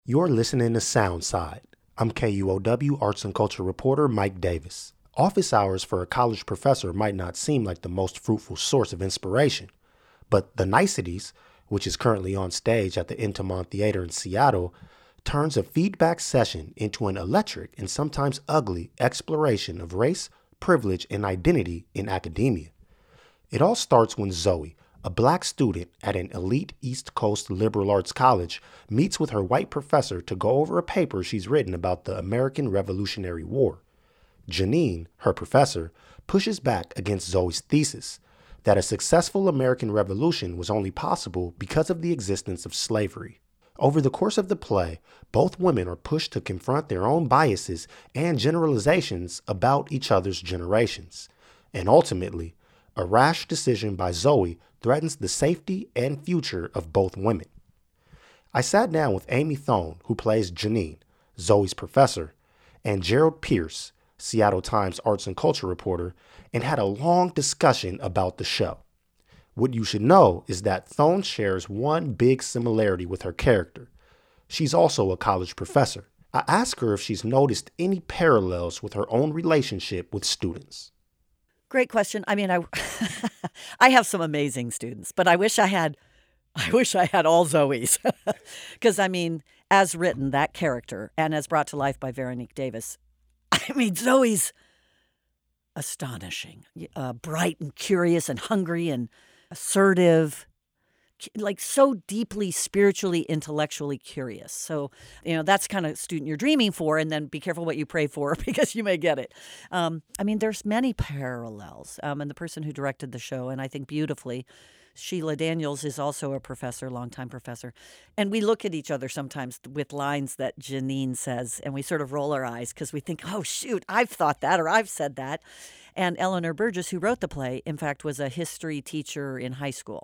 You're listening to Soundside. I'm KUOW Arts and Culture reporter Mike Davis. Office hours for a college professor might not seem like the most fruitful source of inspiration, but The Niceties, which is currently on stage at the Intiman Theater in Seattle, turns a feedback session into an electric and sometimes ugly exploration of race, privilege, and identity in academia. It all starts when Zoe, a black student at an elite East Coast liberal arts college, meets with her white professor to go over a paper she's written about the American Revolutionary War. Janine, her professor, pushes back against Zoe's thesis that a successful American Revolution was only possible because of the existence of slavery. Over the course of the play, both women are pushed to confront their own biases and generalizations about each other's generations. And ultimately, a rash decision by Zoe threatens the safety and future of both women. I sat down with Amy Thone, who plays Janine, Zoe's professor, and Gerald Pierce, Seattle Times arts and culture reporter, and had a long discussion about the show. What you should know is that Thone shares one big similarity with her character. She's also a college professor. I asked her if she's noticed any parallels with her own relationship with students. Great question. I mean, I have some amazing students, but I wish I had all Zoes. Because I mean, as written, that character, and as brought to life by Veronique Davis, I mean, Zoe's astonishing, bright and curious and hungry and assertive, like so deeply spiritually, intellectually curious. So, that's kind of student you're dreaming for, and then be careful what you pray for because you may get it. I mean, there's many parallels. And the person who directed the show, and I think beautifully, Sheila Daniels, is also a professor, longtime professor. And we look at each other sometimes with lines that Janine says, and we sort of roll our eyes because we think, oh, shoot, I've thought that or I've said that. And Eleanor Burgess, who wrote the play, in fact, was a history teacher in high school.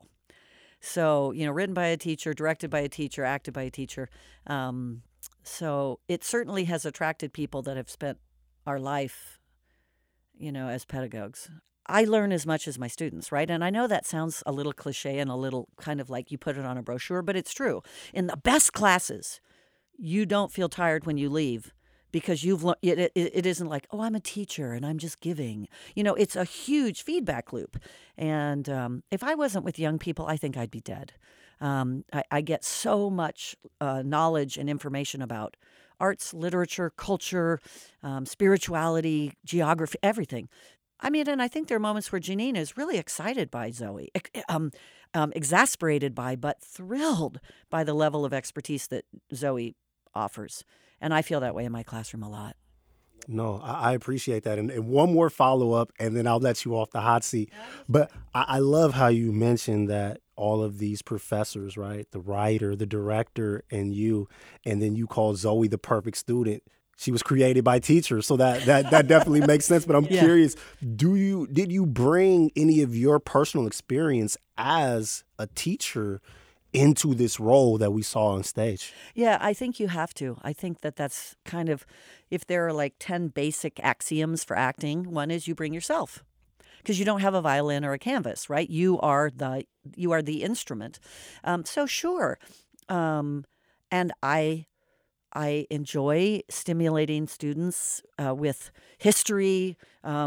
So, written by a teacher, directed by a teacher, acted by a teacher. So it certainly has attracted people that have spent our life, as pedagogues. I learn as much as my students, right? And I know that sounds a little cliche and a little kind of like you put it on a brochure, but it's true. In the best classes, you don't feel tired when you leave because you've learned. It isn't like, oh, I'm a teacher and I'm just giving. It's a huge feedback loop. And if I wasn't with young people, I think I'd be dead. I get so much knowledge and information about arts, literature, culture, spirituality, geography, everything. I mean, and I think there are moments where Janine is really excited by Zoe, exasperated by, but thrilled by the level of expertise that Zoe offers. And I feel that way in my classroom a lot. No, I appreciate that. And one more follow-up, and then I'll let you off the hot seat. But I love how you mentioned that all of these professors, right, the writer, the director, and then you call Zoe the perfect student. She was created by teachers, so that definitely makes sense. But I'm curious, did you bring any of your personal experience as a teacher into this role that we saw on stage? Yeah, I think you have to. I think that's kind of, if there are like 10 basic axioms for acting, one is you bring yourself. Because you don't have a violin or a canvas, right? You are the instrument. So sure. And I enjoy stimulating students with history,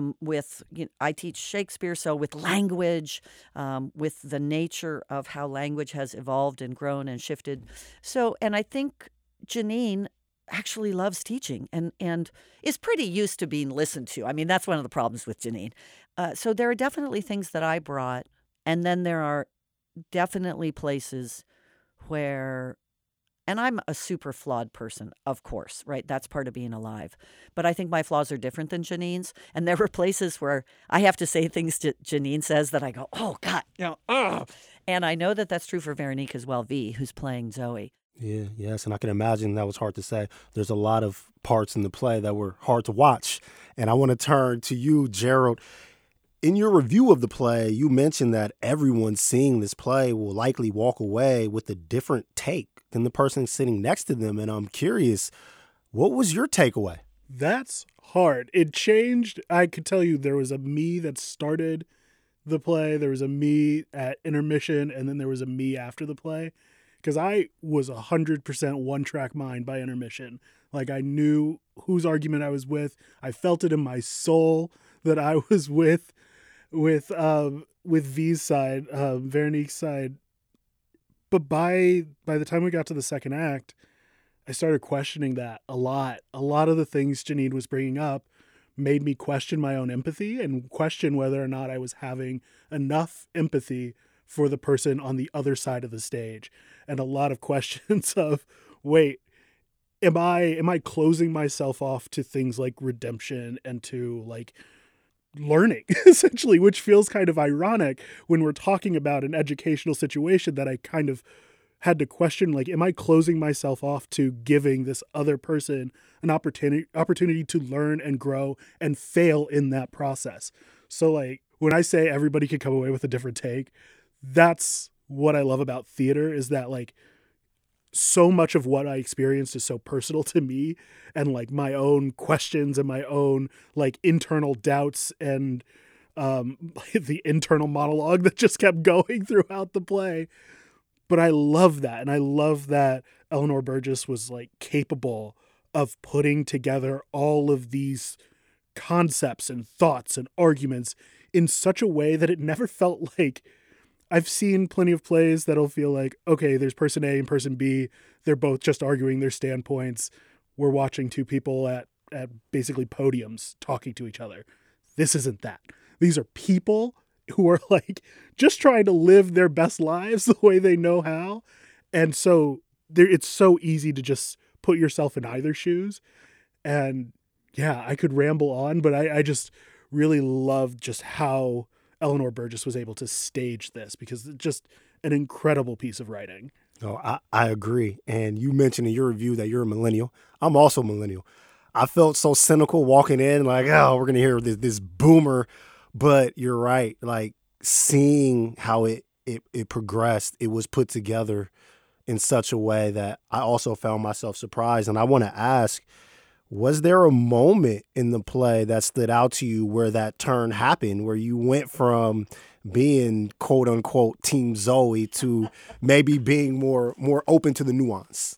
I teach Shakespeare, so with language, with the nature of how language has evolved and grown and shifted. So, and I think Janine actually loves teaching and is pretty used to being listened to. I mean, that's one of the problems with Janine. So there are definitely things that I brought, and then there are definitely places where, and I'm a super flawed person, of course, right? That's part of being alive. But I think my flaws are different than Janine's. And there were places where I have to say things that Janine says that I go, oh, God, ugh. And I know that that's true for Veronique as well, V, who's playing Zoe. Yeah, yes, and I can imagine that was hard to say. There's a lot of parts in the play that were hard to watch. And I want to turn to you, Gerald. In your review of the play, you mentioned that everyone seeing this play will likely walk away with a different take than the person sitting next to them. And I'm curious, what was your takeaway? That's hard. It changed. I could tell you there was a me that started the play. There was a me at intermission, and then there was a me after the play. because I was 100% one-track mind by intermission. Like, I knew whose argument I was with. I felt it in my soul that I was with V's side, Veronique's side. But by the time we got to the second act, I started questioning that a lot. A lot of the things Janine was bringing up made me question my own empathy and question whether or not I was having enough empathy for the person on the other side of the stage. And a lot of questions of, wait, am I closing myself off to things like redemption and to like learning, essentially, which feels kind of ironic when we're talking about an educational situation that I kind of had to question, like, am I closing myself off to giving this other person an opportunity to learn and grow and fail in that process? So, like, when I say everybody could come away with a different take, that's what I love about theater, is that, like, so much of what I experienced is so personal to me, and like my own questions and my own like internal doubts and the internal monologue that just kept going throughout the play. But I love that. And I love that Eleanor Burgess was like capable of putting together all of these concepts and thoughts and arguments in such a way that it never felt like, I've seen plenty of plays that'll feel like, okay, there's person A and person B. They're both just arguing their standpoints. We're watching two people at basically podiums talking to each other. This isn't that. These are people who are like just trying to live their best lives the way they know how. And so it's so easy to just put yourself in either shoes. And yeah, I could ramble on, but I just really loved just how Eleanor Burgess was able to stage this, because it's just an incredible piece of writing. Oh, I agree. And you mentioned in your review that you're a millennial. I'm also a millennial. I felt so cynical walking in, like, oh, we're going to hear this boomer. But you're right. Like, seeing how it progressed, it was put together in such a way that I also found myself surprised. And I want to ask, was there a moment in the play that stood out to you where that turn happened, where you went from being quote unquote Team Zoe to maybe being more open to the nuance?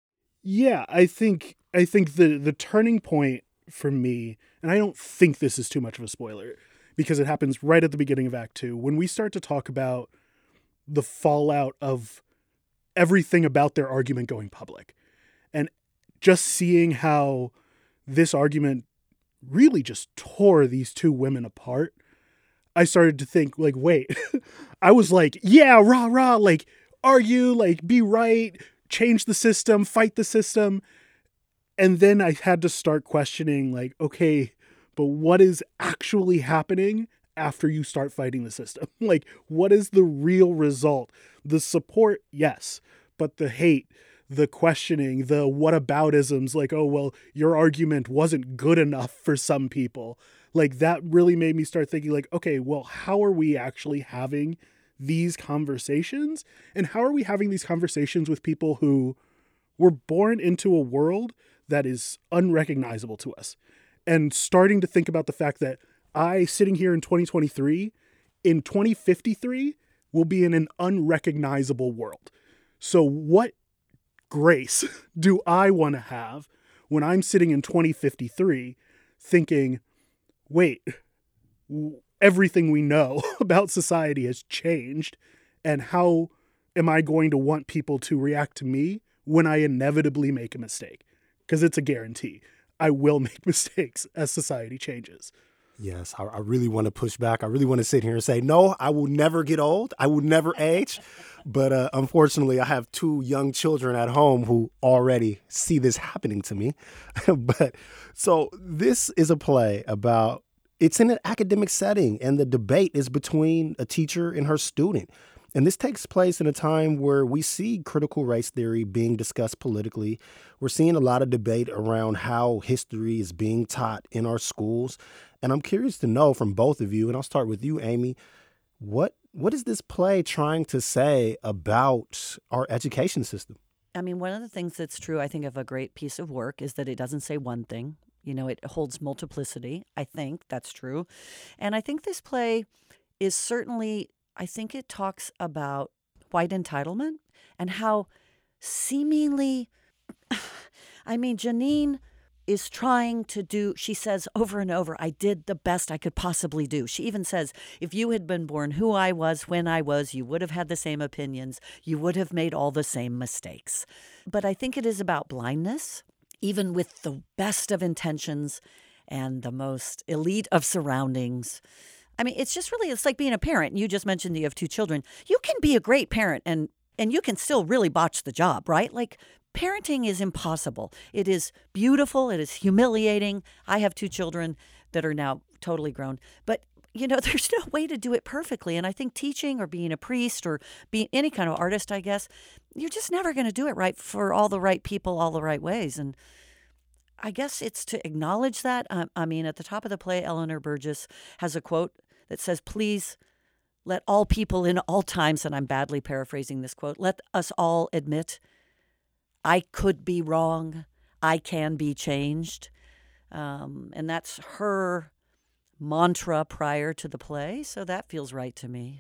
Yeah, I think the turning point for me, and I don't think this is too much of a spoiler because it happens right at the beginning of Act 2, when we start to talk about the fallout of everything about their argument going public, and just seeing how this argument really just tore these two women apart. I started to think, like, wait, I was like, yeah, rah, rah, like, argue, like, be right, change the system, fight the system. And then I had to start questioning, like, okay, but what is actually happening after you start fighting the system? Like, what is the real result? The support, yes, but the hate, the questioning, the whataboutisms, like, oh, well, your argument wasn't good enough for some people. Like, that really made me start thinking, like, okay, well, how are we actually having these conversations? And how are we having these conversations with people who were born into a world that is unrecognizable to us? And starting to think about the fact that I, sitting here in 2023, in 2053, will be in an unrecognizable world. So what grace do I want to have when I'm sitting in 2053 thinking, wait, everything we know about society has changed, and how am I going to want people to react to me when I inevitably make a mistake? Because it's a guarantee. I will make mistakes as society changes. Yes, I really want to push back. I really want to sit here and say, no, I will never get old. I will never age. But unfortunately, I have two young children at home who already see this happening to me. But so this is a play about, it's in an academic setting, and the debate is between a teacher and her student. And this takes place in a time where we see critical race theory being discussed politically. We're seeing a lot of debate around how history is being taught in our schools. And I'm curious to know from both of you, and I'll start with you, Amy, what is this play trying to say about our education system? I mean, one of the things that's true, I think, of a great piece of work is that it doesn't say one thing. You know, it holds multiplicity. I think that's true. And I think this play is certainly, I think it talks about white entitlement and how seemingly, I mean, Janine is trying to do, she says over and over, I did the best I could possibly do. She even says, if you had been born who I was when I was, you would have had the same opinions. You would have made all the same mistakes. But I think it is about blindness, even with the best of intentions and the most elite of surroundings. I mean, it's like being a parent. You just mentioned that you have 2 children. You can be a great parent and you can still really botch the job, right? Like, parenting is impossible. It is beautiful. It is humiliating. I have 2 children that are now totally grown. But, there's no way to do it perfectly. And I think teaching or being a priest or being any kind of artist, I guess, you're just never going to do it right for all the right people, all the right ways. And I guess it's to acknowledge that. I mean, at the top of the play, Eleanor Burgess has a quote that says, please let all people in all times, and I'm badly paraphrasing this quote, let us all admit I could be wrong. I can be changed. And that's her mantra prior to the play. So that feels right to me.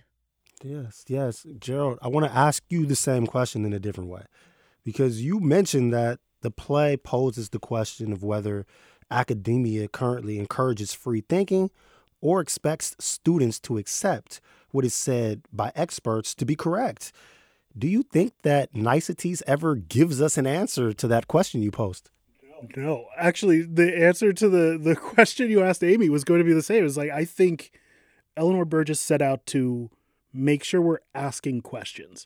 Yes. Gerald, I want to ask you the same question in a different way, because you mentioned that the play poses the question of whether academia currently encourages free thinking or expects students to accept what is said by experts to be correct. Do you think that Niceties ever gives us an answer to that question you posed? No. Actually, the answer to the question you asked Amy was going to be the same. It's like, I think Eleanor Burgess set out to make sure we're asking questions.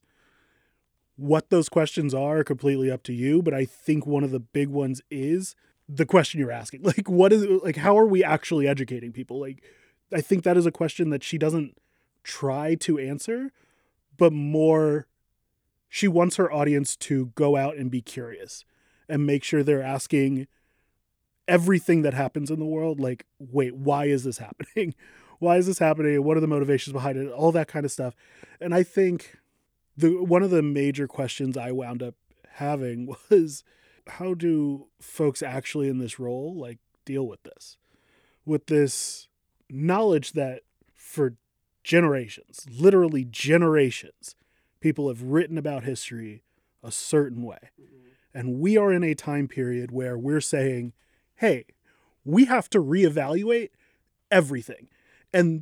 What those questions are completely up to you, but I think one of the big ones is the question you're asking. Like, how are we actually educating people? Like, I think that is a question that she doesn't try to answer, but more, she wants her audience to go out and be curious and make sure they're asking everything that happens in the world. Like, wait, why is this happening? Why is this happening? What are the motivations behind it? All that kind of stuff. And I think one of the major questions I wound up having was, how do folks actually in this role like deal with this knowledge that for generations, literally generations, people have written about history a certain way. And we are in a time period where we're saying, hey, we have to reevaluate everything. And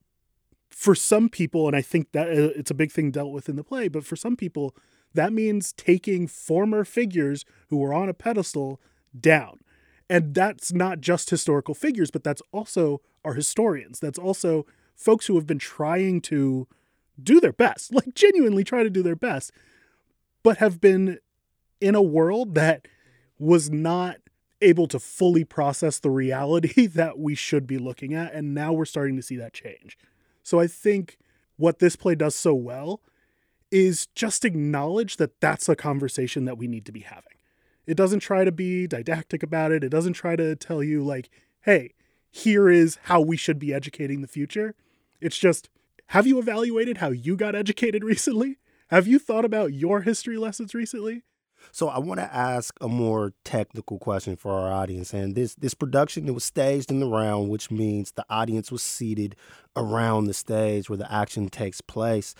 for some people, and I think that it's a big thing dealt with in the play, but for some people, that means taking former figures who were on a pedestal down. And that's not just historical figures, but that's also our historians. That's also folks who have been trying to do their best, like genuinely try to do their best, but have been in a world that was not able to fully process the reality that we should be looking at. And now we're starting to see that change. So I think what this play does so well is just acknowledge that that's a conversation that we need to be having. It doesn't try to be didactic about it. It doesn't try to tell you like, hey, here is how we should be educating the future. It's just, have you evaluated how you got educated recently? Have you thought about your history lessons recently? So I want to ask a more technical question for our audience. And this production, it was staged in the round, which means the audience was seated around the stage where the action takes place.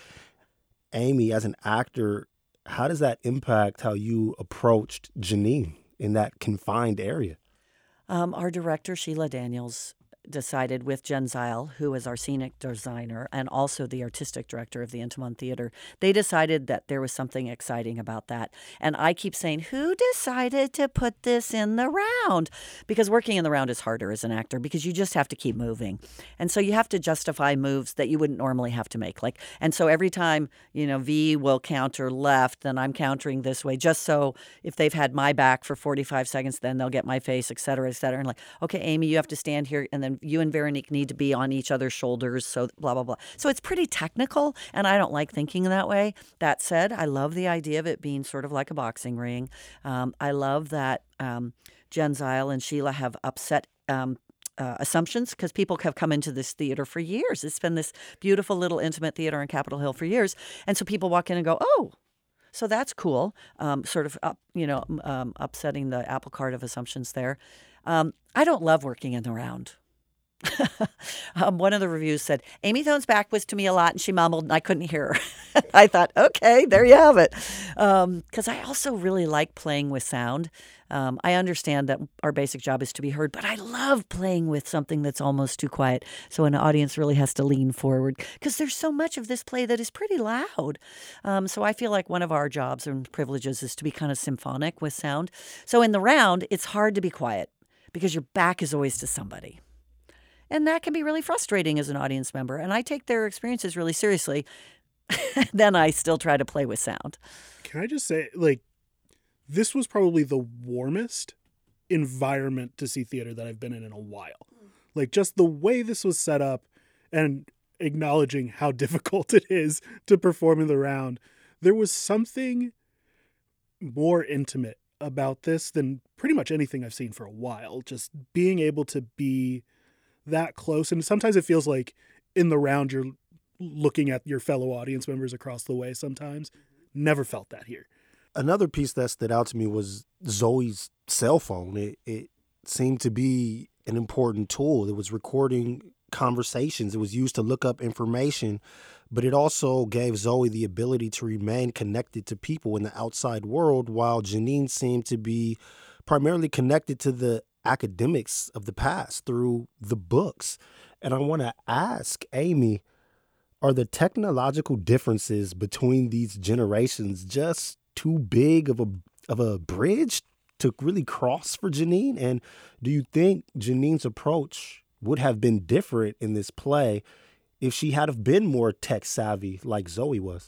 Amy, as an actor, how does that impact how you approached Janine in that confined area? Our director, Sheila Daniels, decided with Jen Zile, who is our scenic designer and also the artistic director of the Intiman Theater, they decided that there was something exciting about that. And I keep saying, who decided to put this in the round? Because working in the round is harder as an actor because you just have to keep moving. And so you have to justify moves that you wouldn't normally have to make. And so every time, V will counter left, then I'm countering this way, just so if they've had my back for 45 seconds, then they'll get my face, et cetera, et cetera. And like, okay, Amy, you have to stand here, and then you and Veronique need to be on each other's shoulders, so blah, blah, blah. So it's pretty technical, and I don't like thinking that way. That said, I love the idea of it being sort of like a boxing ring. I love that Jen Zile and Sheila have upset assumptions because people have come into this theater for years. It's been this beautiful little intimate theater on Capitol Hill for years. And so people walk in and go, oh, so that's cool, sort of upsetting the apple cart of assumptions there. I don't love working in the round. One of the reviews said, Amy Thone's back was to me a lot and she mumbled and I couldn't hear her. I thought, okay, there you have it. Because I also really like playing with sound. I understand that our basic job is to be heard, but I love playing with something that's almost too quiet. So an audience really has to lean forward because there's so much of this play that is pretty loud. So I feel like one of our jobs and privileges is to be kind of symphonic with sound. So in the round, it's hard to be quiet because your back is always to somebody. And that can be really frustrating as an audience member. And I take their experiences really seriously. Then I still try to play with sound. Can I just say, like, this was probably the warmest environment to see theater that I've been in a while. Like, just the way this was set up and acknowledging how difficult it is to perform in the round. There was something more intimate about this than pretty much anything I've seen for a while. Just being able to be that close. And sometimes it feels like in the round you're looking at your fellow audience members across the way sometimes. Never felt that here. Another piece that stood out to me was Zoe's cell phone. It seemed to be an important tool. It was recording conversations. It was used to look up information, but it also gave Zoe the ability to remain connected to people in the outside world, while Janine seemed to be primarily connected to the academics of the past through the books. And I want to ask Amy, are the technological differences between these generations just too big of a bridge to really cross for Janine? And do you think Janine's approach would have been different in this play if she had have been more tech savvy like Zoe was?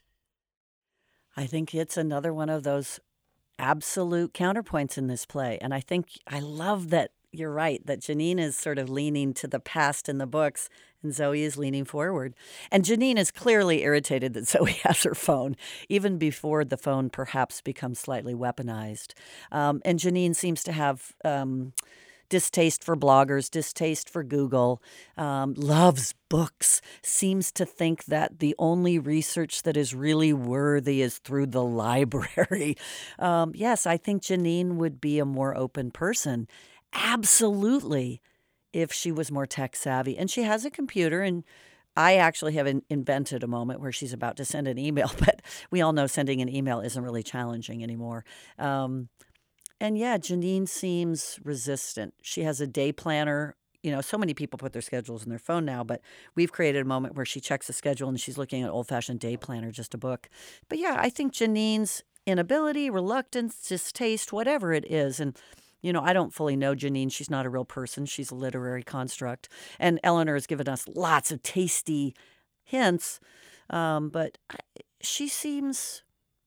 I think it's another one of those absolute counterpoints in this play. And I love that you're right, that Janine is sort of leaning to the past in the books and Zoe is leaning forward. And Janine is clearly irritated that Zoe has her phone, even before the phone perhaps becomes slightly weaponized. And Janine seems to have distaste for bloggers, distaste for Google, loves books, seems to think that the only research that is really worthy is through the library. Yes, I think Janine would be a more open person. Absolutely, if she was more tech savvy. And she has a computer, and I actually have invented a moment where she's about to send an email, but we all know sending an email isn't really challenging anymore. And yeah, Janine seems resistant. She has a day planner. You know, so many people put their schedules in their phone now, but we've created a moment where she checks the schedule and she's looking at old-fashioned day planner, just a book. But yeah, I think Janine's inability, reluctance, distaste, whatever it is, and you know, I don't fully know Janine. She's not a real person. She's a literary construct. And Eleanor has given us lots of tasty hints, but she seems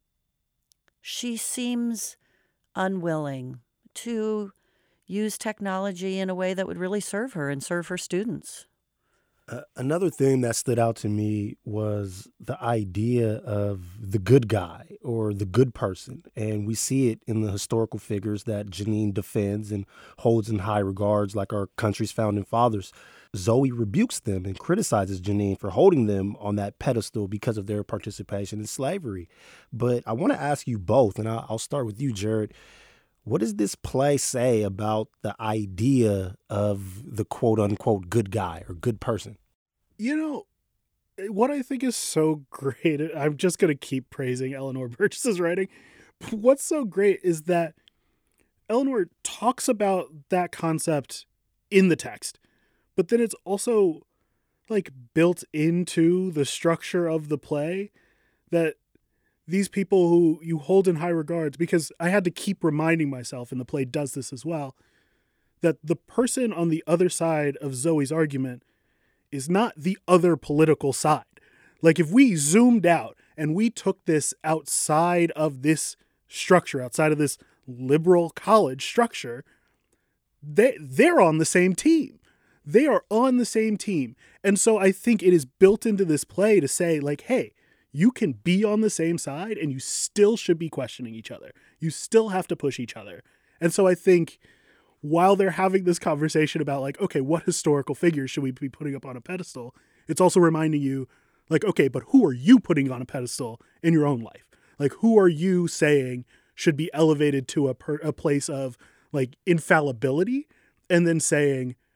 unwilling to use technology in a way that would really serve her and serve her students. Another thing that stood out to me was the idea of the good guy or the good person. And we see it in the historical figures that Janine defends and holds in high regards, like our country's founding fathers. Zoe rebukes them and criticizes Janine for holding them on that pedestal because of their participation in slavery. But I want to ask you both, and I'll start with you, Jared. What does this play say about the idea of the quote-unquote good guy or good person? You know, what I think is so great, I'm just going to keep praising Eleanor Burgess's writing. What's so great is that Eleanor talks about that concept in the text, but then it's also like built into the structure of the play that these people who you hold in high regards, because I had to keep reminding myself, and the play does this as well, that the person on the other side of Zoe's argument is not the other political side. Like if we zoomed out and we took this outside of this structure, outside of this liberal college structure, they're on the same team. They are on the same team. And so I think it is built into this play to say like, hey, you can be on the same side and you still should be questioning each other. You still have to push each other. And so I think while they're having this conversation about like, okay, what historical figures should we be putting up on a pedestal? It's also reminding you like, okay, but who are you putting on a pedestal in your own life? Like, who are you saying should be elevated to a place of like infallibility? And then saying,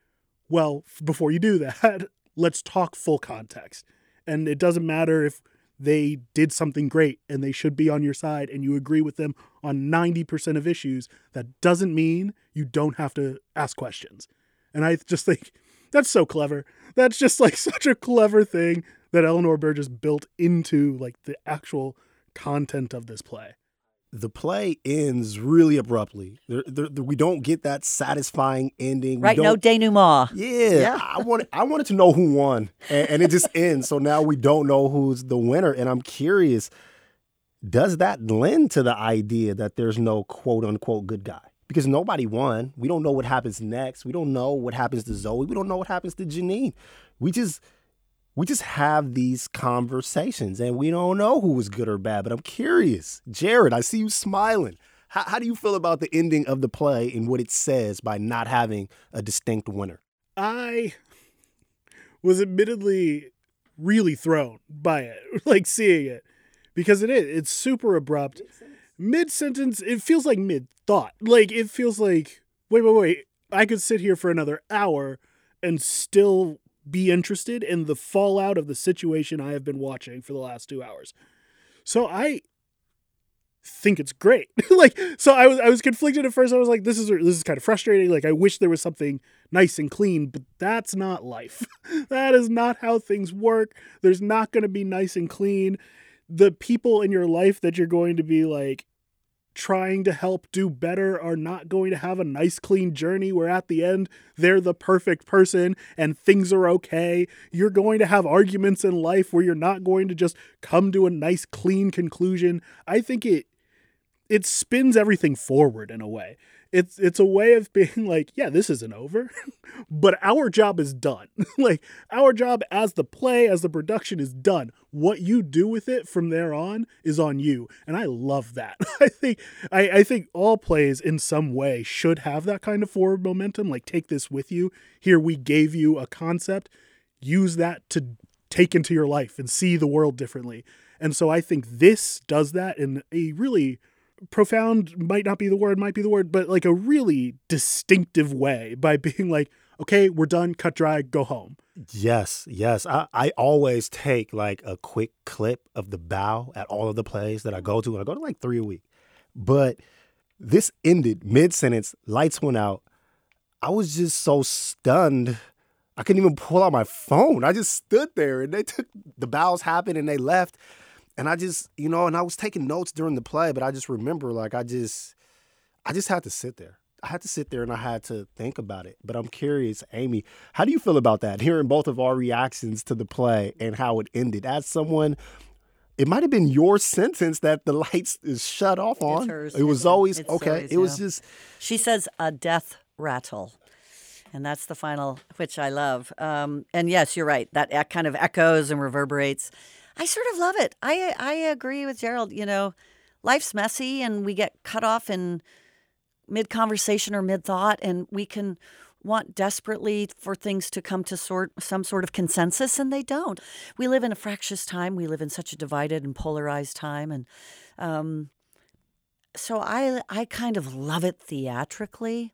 Well, before you do that, let's talk full context. And it doesn't matter if they did something great and they should be on your side and you agree with them on 90% of issues. That doesn't mean you don't have to ask questions. And I just think that's so clever. That's just like such a clever thing that Eleanor Burgess built into like the actual content of this play. The play ends really abruptly. We don't get that satisfying ending. Right, no denouement. Yeah. I wanted to know who won, and it just ends. So now we don't know who's the winner, and I'm curious, does that lend to the idea that there's no quote-unquote good guy? Because nobody won. We don't know what happens next. We don't know what happens to Zoe. We don't know what happens to Janine. We just have these conversations, and we don't know who was good or bad, but I'm curious. Jared, I see you smiling. How do you feel about the ending of the play and what it says by not having a distinct winner? I was admittedly really thrown by it, like seeing it, because it's super abrupt. Mid-sentence, it feels like mid-thought. Like, it feels like, wait, I could sit here for another hour and still be interested in the fallout of the situation I have been watching for the last 2 hours. So I think it's great. So I was conflicted at first. I was like, this is kind of frustrating. Like, I wish there was something nice and clean, but that's not life. That is not how things work. There's not going to be nice and clean. The people in your life that you're going to be like trying to help do better are not going to have a nice clean journey where at the end they're the perfect person and things are okay. You're going to have arguments in life where you're not going to just come to a nice clean conclusion. I think it spins everything forward in a way. It's a way of being like, yeah, this isn't over, but our job is done. Like, our job as the play, as the production is done. What you do with it from there on is on you. And I love that. I think all plays in some way should have that kind of forward momentum. Like, take this with you. Here, we gave you a concept. Use that to take into your life and see the world differently. And so I think this does that in a really profound, might be the word, but like a really distinctive way by being like, okay, we're done, cut dry, go home. Yes. I always take like a quick clip of the bow at all of the plays that I go to, and I go to like 3 a week. But this ended mid-sentence, lights went out. I was just so stunned. I couldn't even pull out my phone. I just stood there, and the bows happened and they left. And I just, and I was taking notes during the play, but I just remember, like, I just had to sit there. I had to sit there and I had to think about it. But I'm curious, Amy, how do you feel about that? Hearing both of our reactions to the play and how it ended. As someone, it might have been your sentence that the lights is shut off on. It's hers. It was always, it's okay. Zoe's, it was just. She says a death rattle. And that's the final, which I love. And yes, you're right. That kind of echoes and reverberates. I sort of love it. I agree with Gerald. Life's messy and we get cut off in mid-conversation or mid-thought, and we can want desperately for things to come to some sort of consensus, and they don't. We live in a fractious time. We live in such a divided and polarized time. And so I kind of love it theatrically.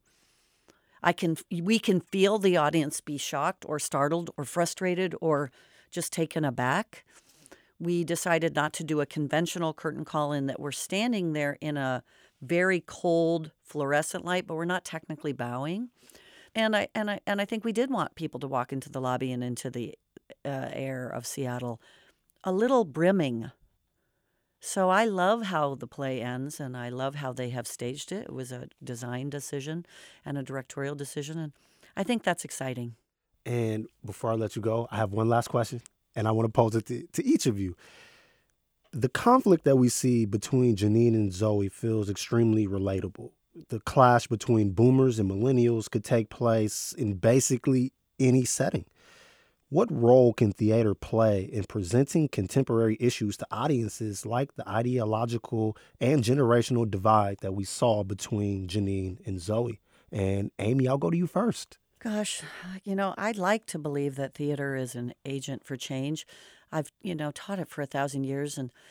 We can feel the audience be shocked or startled or frustrated or just taken aback. We decided not to do a conventional curtain call in that we're standing there in a very cold fluorescent light, but we're not technically bowing. And I think we did want people to walk into the lobby and into the air of Seattle a little brimming. So I love how the play ends, and I love how they have staged it. It was a design decision and a directorial decision, and I think that's exciting. And before I let you go, I have one last question, and I want to pose it to each of you. The conflict that we see between Janine and Zoe feels extremely relatable. The clash between boomers and millennials could take place in basically any setting. What role can theater play in presenting contemporary issues to audiences like the ideological and generational divide that we saw between Janine and Zoe? And Amy, I'll go to you first. Gosh, I'd like to believe that theater is an agent for change. I've, taught it for 1,000 years, and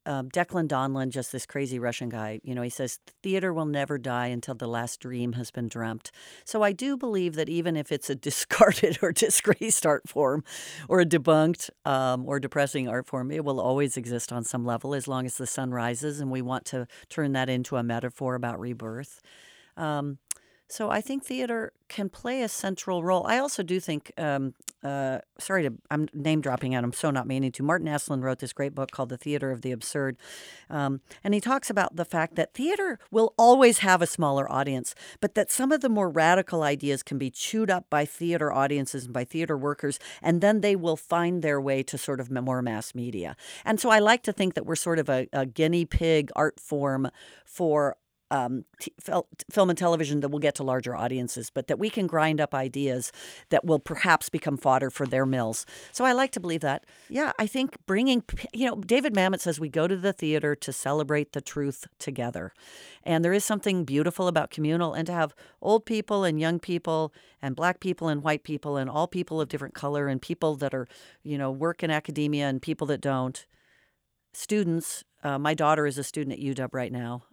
Declan Donlin, just this crazy Russian guy, he says, theater will never die until the last dream has been dreamt. So I do believe that even if it's a discarded or disgraced art form or a debunked or depressing art form, it will always exist on some level as long as the sun rises, and we want to turn that into a metaphor about rebirth. So I think theater can play a central role. I also do think, I'm name dropping and I'm so not meaning to. Martin Esslin wrote this great book called The Theater of the Absurd. And he talks about the fact that theater will always have a smaller audience, but that some of the more radical ideas can be chewed up by theater audiences and by theater workers, and then they will find their way to sort of more mass media. And so I like to think that we're sort of a guinea pig art form for film and television that will get to larger audiences, but that we can grind up ideas that will perhaps become fodder for their mills. So I like to believe that. Yeah, I think bringing, David Mamet says we go to the theater to celebrate the truth together. And there is something beautiful about communal, and to have old people and young people and black people and white people and all people of different color and people that are, work in academia and people that don't. Students, my daughter is a student at UW right now.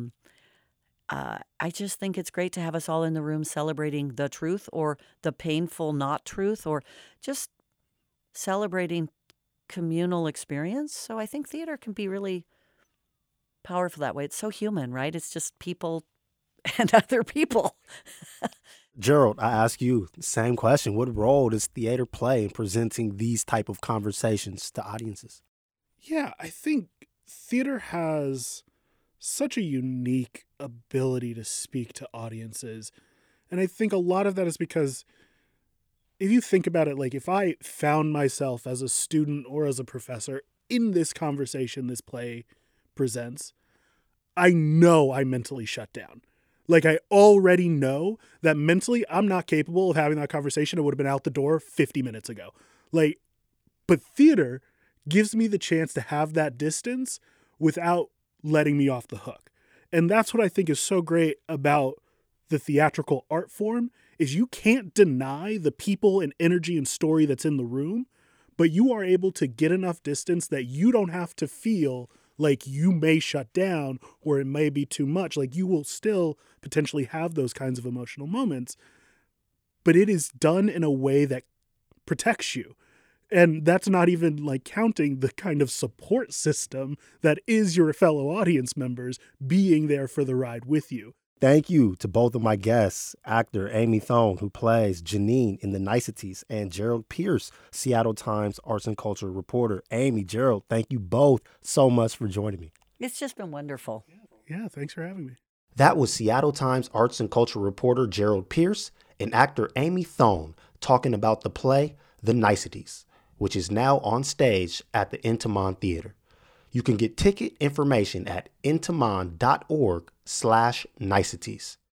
I just think it's great to have us all in the room celebrating the truth or the painful not truth, or just celebrating communal experience. So I think theater can be really powerful that way. It's so human, right? It's just people and other people. Gerald, I ask you the same question. What role does theater play in presenting these type of conversations to audiences? Yeah, I think theater has such a unique ability to speak to audiences. And I think a lot of that is because if you think about it, like if I found myself as a student or as a professor in this conversation this play presents, I know I mentally shut down. Like I already know that mentally I'm not capable of having that conversation. I would have been out the door 50 minutes ago. But theater gives me the chance to have that distance without letting me off the hook. And that's what I think is so great about the theatrical art form, is you can't deny the people and energy and story that's in the room, but you are able to get enough distance that you don't have to feel like you may shut down or it may be too much. Like you will still potentially have those kinds of emotional moments, but it is done in a way that protects you. And that's not even like counting the kind of support system that is your fellow audience members being there for the ride with you. Thank you to both of my guests, actor Amy Thone, who plays Janine in The Niceties, and Gerald Pierce, Seattle Times arts and culture reporter. Amy, Gerald, thank you both so much for joining me. It's just been wonderful. Yeah, thanks for having me. That was Seattle Times arts and culture reporter Gerald Pierce and actor Amy Thone talking about the play The Niceties, which is now on stage at the Intiman Theater. You can get ticket information at intiman.org/niceties.